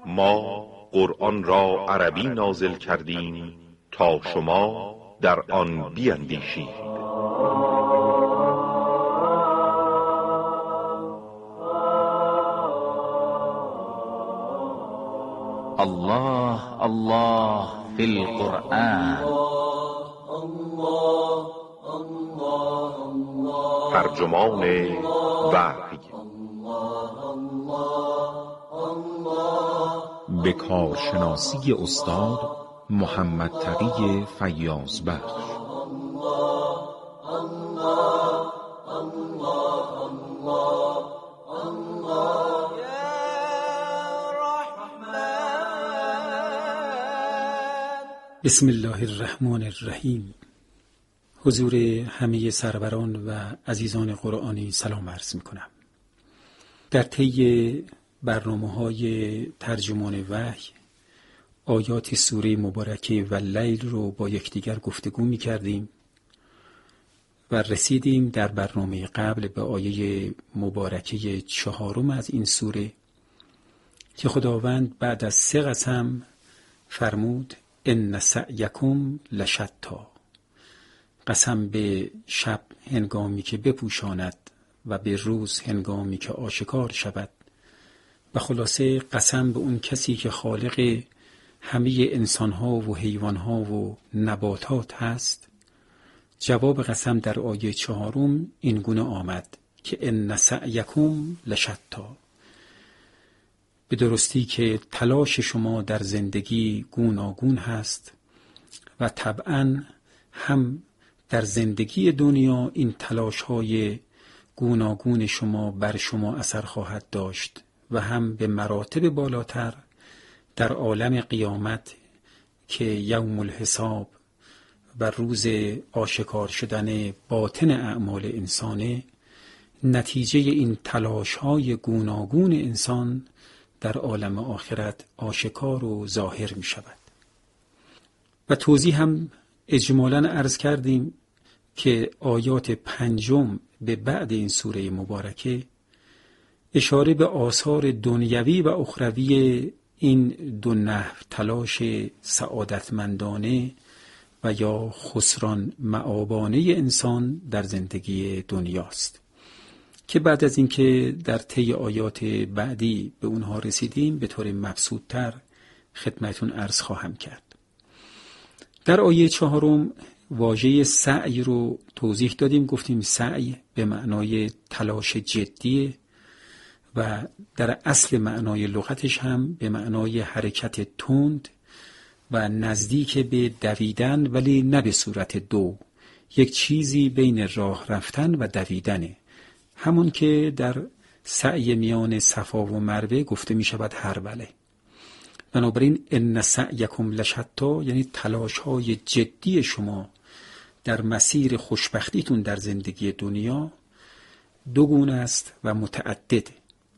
ما قرآن را عربی نازل کردیم تا شما در آن بیندیشید. الله الله فی القرآن. ترجمان وحی به کارشناسی استاد محمد تقی فیاضبخش. بسم الله الرحمن الرحیم. حضور همه سروران و عزیزان قرآنی سلام عرض میکنم. در طی برنامه‌های ترجمان وحی آیات سوره مبارکه واللیل رو با یکدیگر گفتگو میکردیم و رسیدیم در برنامه قبل به آیه مبارکه 4 از این سوره که خداوند بعد از 3 قسم فرمود ان سعیکم لشتا. قسم به شب هنگامی که بپوشاند و به روز هنگامی که آشکار شود، و خلاصه قسم به اون کسی که خالق همه انسانها و حیوانها و نباتات هست. جواب قسم در آیه 4 این گونه آمد که ان سعیکم لشتا. به درستی که تلاش شما در زندگی گوناگون هست و طبعاً هم در زندگی دنیا این تلاش‌های گوناگون شما بر شما اثر خواهد داشت و هم به مراتب بالاتر در عالم قیامت که یوم الحساب و روز آشکار شدن باطن اعمال انسانه، نتیجه این تلاش‌های گوناگون انسان در عالم آخرت آشکار و ظاهر می شود. و توضیح هم اجمالاً عرض کردیم که آیات 5 به بعد این سوره مبارکه اشاره به آثار دنیوی و اخروی این دو نحو تلاش سعادتمندانه و یا خسران مآبانه انسان در زندگی دنیاست که بعد از اینکه در طی آیات بعدی به اونها رسیدیم به طور مبسوط‌تر خدمتون عرض خواهم کرد. در آیه 4 واژه سعی رو توضیح دادیم، گفتیم سعی به معنای تلاش جدی و در اصل معنای لغتش هم به معنای حرکت تند و نزدیک به دویدن ولی نه به صورت دو، یک چیزی بین راه رفتن و دویدنه، همون که در سعی میان صفا و مروه گفته می شود هروله. بنابراین ان سعیکم لشتا یعنی تلاش های جدی شما در مسیر خوشبختیتون در زندگی دنیا دو گونه است و متعدده.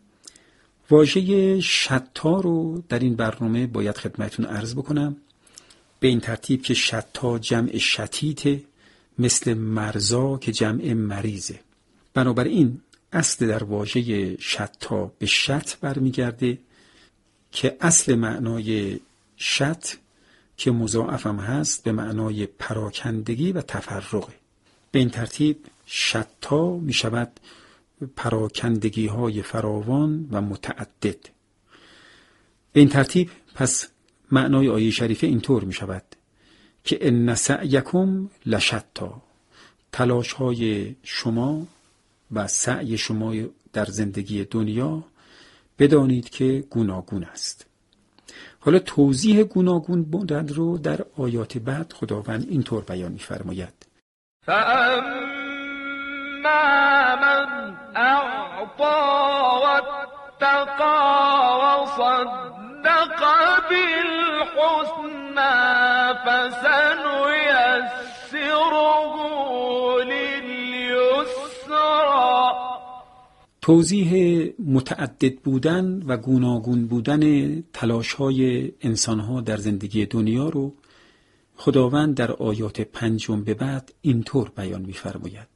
واژه شتا رو در این برنامه باید خدمتتون عرض بکنم به این ترتیب که شتا جمع شتیته، مثل مرزا که جمع مریضه. بنابراین اصل در واژه شتا به شت برمیگرده که اصل معنای شت که مضاعف هم هست به معنای پراکندگی و تفرقه. به این ترتیب شتا می شود پراکندگی های فراوان و متعدد. به این ترتیب پس معنای آیه شریفه اینطور می شود که ان سعیکم لشتا، تلاش های شما و سعی شما در زندگی دنیا بدانید که گوناگون است. حالا توضیح گوناگون بودن رو در آیات بعد خداوند اینطور بیان می‌فرماید: فَأَمَّا مَنْ أَعْطَىٰ وَاتَّقَىٰ وَصَدَّقَ بِالْحُسْنَىٰ فَسَنُيَسِّرُهُ لِلْيُسْرَىٰ. توضیح متعدد بودن و گوناگون بودن تلاش‌های انسان‌ها در زندگی دنیا رو خداوند در آیات 5 به بعد اینطور بیان می‌فرماید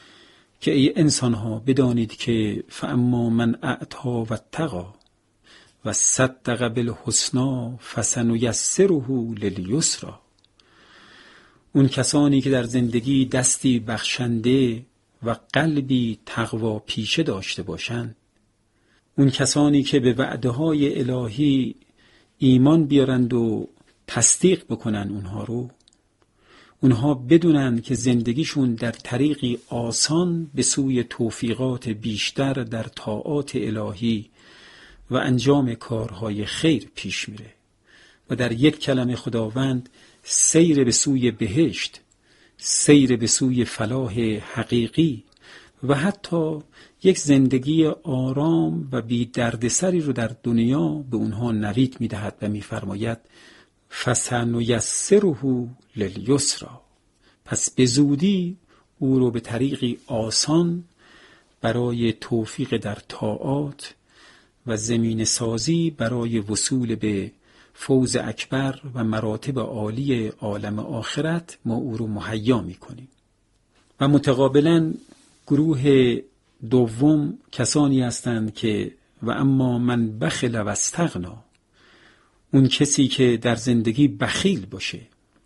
که ای انسان‌ها بدانید که فاما من اعطی و اتقی، و صدق بالحسنی فسنیسره للیسری. اون کسانی که در زندگی دستی بخشنده و قلبی تقوا پیشه داشته باشند، اون کسانی که به وعده های الهی ایمان بیارند و تصدیق بکنن اونها بدونن که زندگیشون در طریقی آسان به سوی توفیقات بیشتر در طاعات الهی و انجام کارهای خیر پیش میره و در یک کلمه خداوند سیر به سوی بهشت، سیر به سوی فلاح حقیقی و حتی یک زندگی آرام و بی دردسری رو در دنیا به اونها نوید میدهد و میفرماید فسنیسره للیسری. پس به زودی او رو به طریقی آسان برای توفیق در طاعات و زمین سازی برای وصول به فوز اکبر و مراتب عالی عالم آخرت ما او رو مهیا می‌کنیم. و متقابلاً گروه دوم کسانی هستند که و اما من بخل و استغنا، اون کسی که در زندگی بخیل باشه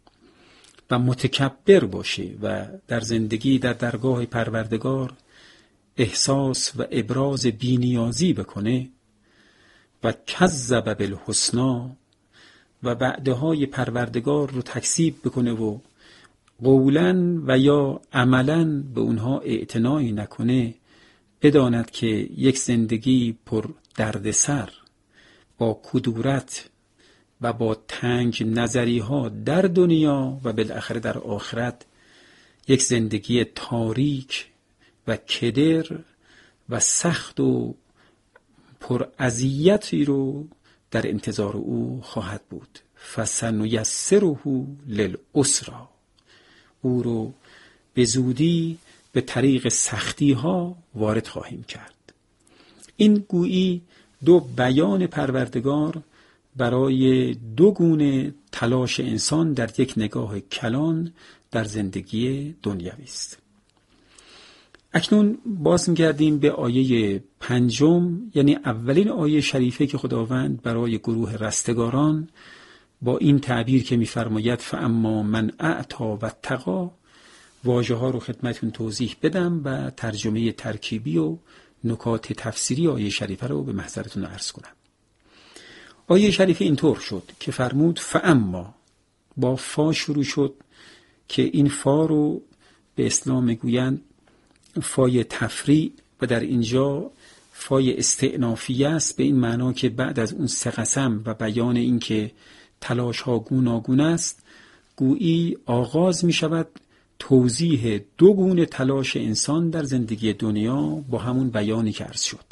و متکبر باشه و در زندگی در درگاه پروردگار احساس و ابراز بی‌نیازی بکنه و کذب بالحسنی و وعده‌های پروردگار رو تکذیب بکنه و قولاً و یا عملاً به اونها اعتنایی نکنه، بداند که یک زندگی پر دردسر با کدورت و با تنگ نظری ها در دنیا و بالاخره در آخرت یک زندگی تاریک و کدر و سخت و پر اذیتی رو در انتظار او خواهد بود. فسنیسره للعسری. او رو به زودی به طریق سختی ها وارد خواهیم کرد. این گویی دو بیان پروردگار برای دو گونه تلاش انسان در یک نگاه کلان در زندگی دنیوی است. اکنون باز می‌گردیم به آیه 5، یعنی اولین آیه شریفه که خداوند برای گروه رستگاران با این تعبیر که می‌فرماید فاما من اعطی و اتقی، واژه‌ها رو خدمتتون توضیح بدم و ترجمه ترکیبی و نکات تفسیری آیه شریفه رو به محضرتون عرض کنم. آیه شریفه اینطور شد که فرمود فاما، با فا شروع شد که این فا رو به اسلام میگویند فای تفریع و در اینجا فای استئنافیه است، به این معنا که بعد از اون سه قسم و بیان این که تلاش ها گوناگون است، گویی آغاز می شود توضیح دو گونه تلاش انسان در زندگی دنیا با همون بیانی که عرض شد.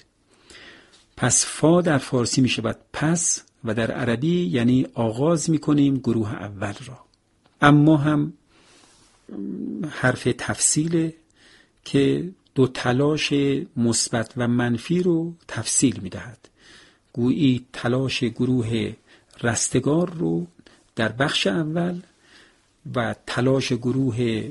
پس فا در فارسی می شود پس و در عربی یعنی آغاز می کنیم گروه اول را. اما هم حرف تفصیل که دو تلاش مثبت و منفی رو تفصیل می دهد. گویی تلاش گروه رستگار رو در بخش اول و تلاش گروه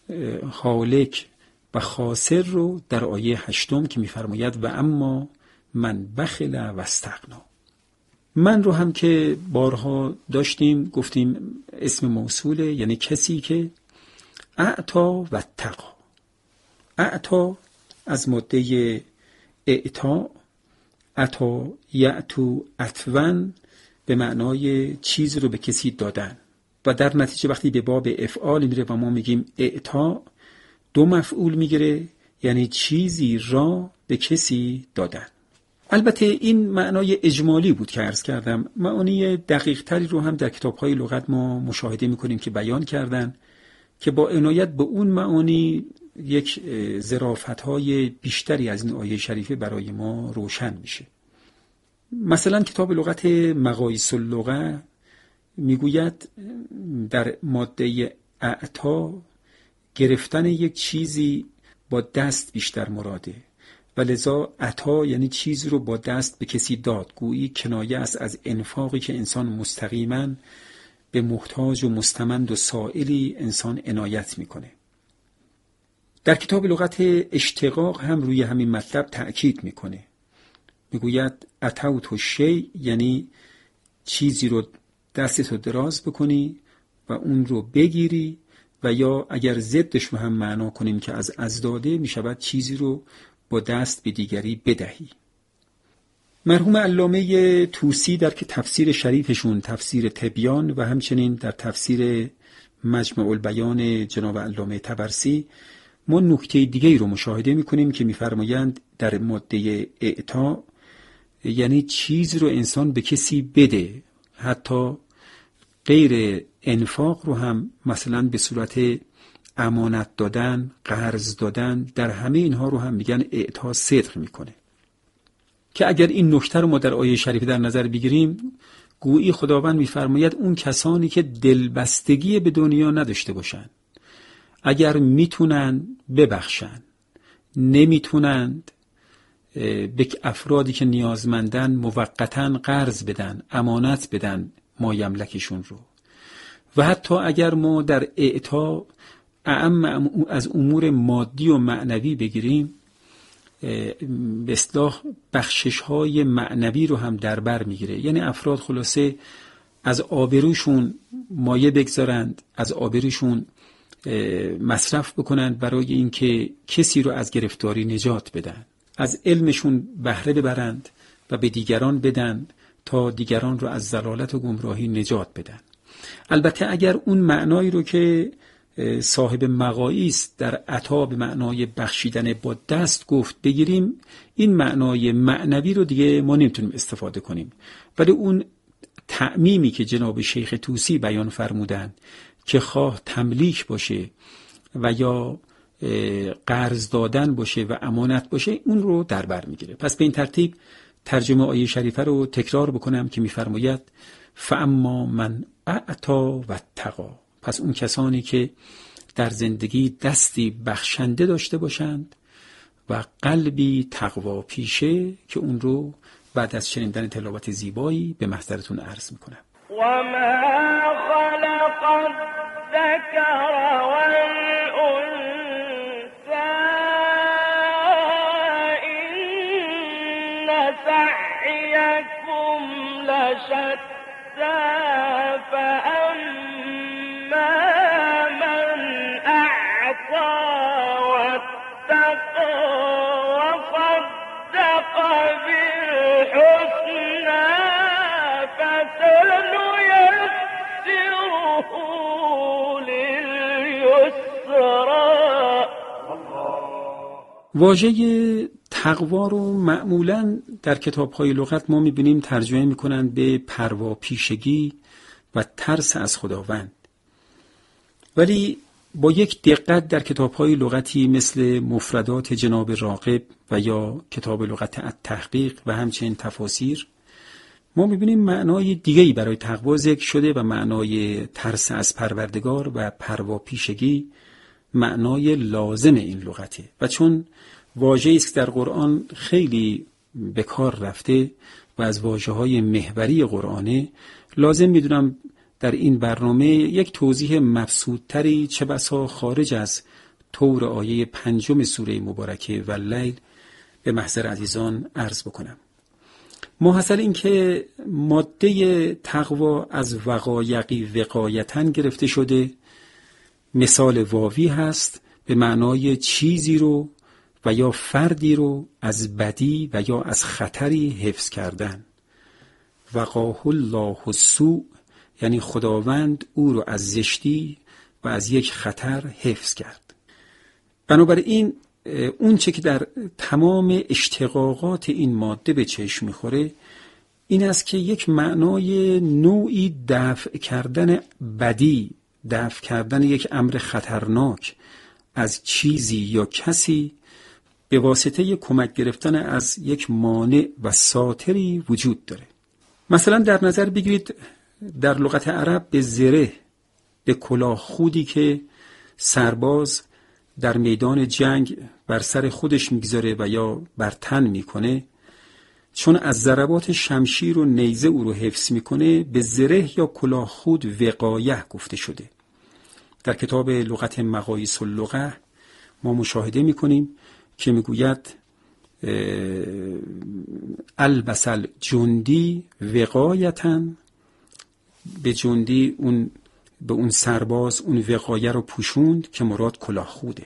هالک و خاسر رو در آیه 8 که می‌فرماید و اما من بخل و استغنا. من رو هم که بارها داشتیم گفتیم اسم موصوله، یعنی کسی که اعطا و اتقا. اعطا از ماده اعطا، عطا یعطو عطوان، به معنای چیز رو به کسی دادن و در نتیجه وقتی به باب افعال میره و ما میگیم اعطا، دو مفعول میگیره، یعنی چیزی را به کسی دادن. البته این معنای اجمالی بود که عرض کردم. معانی دقیق تری رو هم در کتاب‌های لغت ما مشاهده میکنیم که بیان کردن که با عنایت به اون معانی یک ظرافت‌های بیشتری از این آیه شریفه برای ما روشن میشه. مثلا کتاب لغت مقاییس اللغه میگوید در ماده اعطا گرفتن یک چیزی با دست بیشتر مراده و لذا عطا یعنی چیزی رو با دست به کسی داد، گویی کنایه است از انفاقی که انسان مستقیما به محتاج و مستمند و سائلی انسان عنایت میکنه. در کتاب لغت اشتقاق هم روی همین مطلب تأکید میکنه میگوید اتوت شی، یعنی چیزی رو دستتو دراز بکنی و اون رو بگیری، و یا اگر ضدش رو هم معنا کنیم که از داده میشود چیزی رو با دست به دیگری بدهی. مرحوم علامه طوسی در که تفسیر شریفشون، تفسیر تبیان، و همچنین در تفسیر مجمع البیان جناب علامه طبرسی، ما نکته دیگه‌ای رو مشاهده می‌کنیم که می‌فرمایند در ماده اعطا یعنی چیز رو انسان به کسی بده، حتی غیر انفاق رو هم مثلا به صورت امانت دادن، قرض دادن، در همه اینها رو هم میگن اعطا صدق میکنه. که اگر این نکته رو ما در آیه شریفه در نظر بگیریم، گویی خداوند میفرماید اون کسانی که دلبستگی به دنیا نداشته باشن، اگر میتونن ببخشن، نمیتونند به افرادی که نیازمندن موقتاً قرض بدن، امانت بدن مایملکشون رو. و حتی اگر ما در اعطا اعم از امور مادی و معنوی بگیریم، به اصطلاح بخشش‌های معنوی رو هم در بر میگیره. یعنی افراد خلاصه از آبروشون مایه بگذارند، از آبروشون مصرف بکنند برای اینکه کسی رو از گرفتاری نجات بدن، از علمشون بهره ببرند و به دیگران بدن تا دیگران رو از ضلالت و گمراهی نجات بدن. البته اگر اون معنایی رو که صاحب مقاییس در عطا به معنای بخشیدن با دست گفت بگیریم، این معنای معنوی رو دیگه ما نمیتونیم استفاده کنیم. ولی اون تعمیمی که جناب شیخ طوسی بیان فرمودن که خواه تملیک باشه و یا قرض دادن باشه و امانت باشه، اون رو در بر میگیره. پس به این ترتیب ترجمه آیه شریفه رو تکرار بکنم که میفرماید فاما من اعطا و اتقی، پس اون کسانی که در زندگی دستی بخشنده داشته باشند و قلبی تقوا پیشه، که اون رو بعد از شنیدن تلاوت زیبایی به محضرتون عرض میکنم. و ما خلق الذکر والانثى ان سعیکم لشتی فأما من أعطى واتقى وصدق بالحسنى فسنيسره لليسرى. واژه تقوا رو معمولاً در کتاب‌های لغت ما می‌بینیم ترجمه می‌کنن به پرواپیشگی و ترس از خداوند. ولی با یک دقت در کتاب‌های لغتی مثل مفردات جناب راغب و یا کتاب لغت التحقیق و همچنین تفاسیر، ما می‌بینیم معنای دیگه‌ای برای تقوا ذکر شده و معنای ترس از پروردگار و پرواپیشگی معنای لازم این لغته. و چون واژه‌ای است که در قرآن خیلی به کار رفته و از واژه‌های محوری قرآنه، لازم می‌دونم در این برنامه یک توضیح مبسوط‌تری چه بسا خارج از طور آیه 5 سوره مبارکه واللیل به محضر عزیزان عرض بکنم. ماحصل این که ماده تقوا از وقایقی وقایتن گرفته شده، مثال واوی هست به معنای چیزی رو و یا فردی رو از بدی و یا از خطری حفظ کردن. وقاه الله السوء، یعنی خداوند او رو از زشتی و از یک خطر حفظ کرد. بنابراین اون چه که در تمام اشتقاقات این ماده به چشم میخوره این است که یک معنای نوعی دفع کردن بدی، دفع کردن یک امر خطرناک از چیزی یا کسی به واسطه کمک گرفتن از یک مانع و ساتری وجود داره. مثلا در نظر بگیرید در لغت عرب به زره، به کلاه خودی که سرباز در میدان جنگ بر سر خودش میگذاره و یا بر تن میکنه، چون از ضربات شمشیر و نیزه او رو حفظ میکنه، به زره یا کلاه خود وقایه گفته شده. در کتاب لغت مقاییس اللغه ما مشاهده میکنیم که میگوید البسل جندی وقایتن، به جندی به اون سرباز اون وقایه رو پوشوند که مراد کلاه خوده.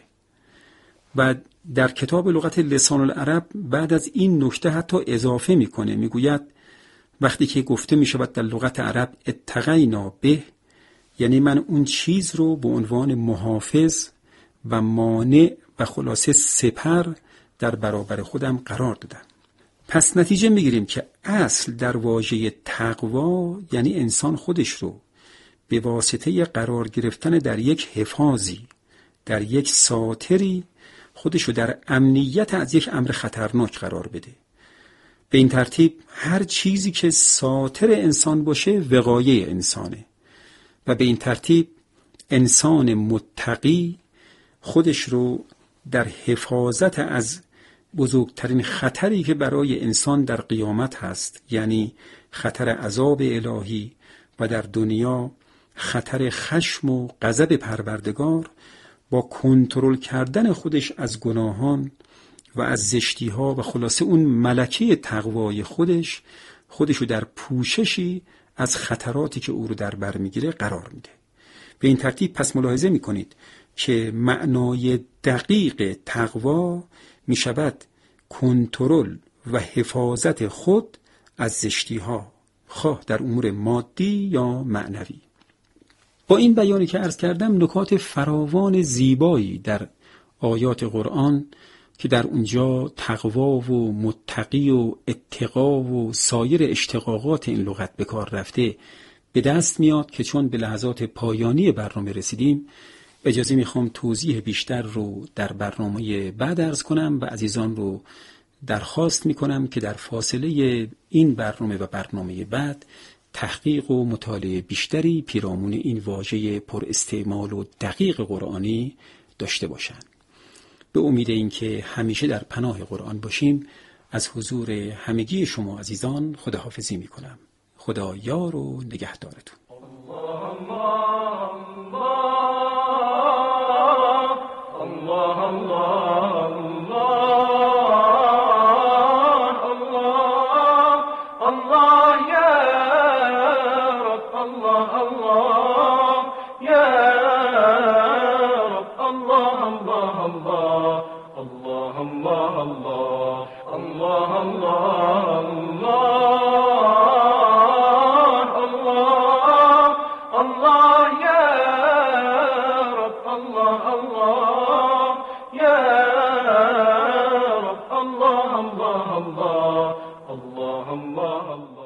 و در کتاب لغت لسان العرب بعد از این نکته حتی اضافه میکنه، میگوید وقتی که گفته میشود در لغت عرب اتقینا به، یعنی من اون چیز رو به عنوان محافظ و مانع و خلاصه سپر در برابر خودم قرار دادم. پس نتیجه میگیریم که اصل در واژه تقوا یعنی انسان خودش رو به واسطه قرار گرفتن در یک حفاظی، در یک ساتری، خودش رو در امنیت از یک امر خطرناک قرار بده. به این ترتیب هر چیزی که ساتر انسان باشه وقایه انسانه و به این ترتیب انسان متقی خودش رو در حفاظت از بزرگترین خطری که برای انسان در قیامت هست، یعنی خطر عذاب الهی و در دنیا خطر خشم و غضب پروردگار، با کنترل کردن خودش از گناهان و از زشتی‌ها و خلاصه اون ملکه تقوای خودش رو در پوششی از خطراتی که او رو در بر میگیره قرار میده. به این ترتیب پس ملاحظه میکنید که معنای دقیق تقوا میشود کنترل و حفاظت خود از زشتی‌ها، خواه در امور مادی یا معنوی. با این بیانی که عرض کردم نکات فراوان زیبایی در آیات قرآن که در اونجا تقوا و متقی و اتقا و سایر اشتقاقات این لغت به کار رفته به دست میاد که چون به لحظات پایانی برنامه رسیدیم اجازه میخوام توضیح بیشتر رو در برنامه بعد عرض کنم و عزیزان رو درخواست میکنم که در فاصله این برنامه و برنامه بعد تحقیق و مطالعه بیشتری پیرامون این واژه پر استعمال و دقیق قرآنی داشته باشند. به امید اینکه همیشه در پناه قرآن باشیم از حضور همگی شما عزیزان خداحافظی میکنم. خدا یار و نگهدارتون. Allah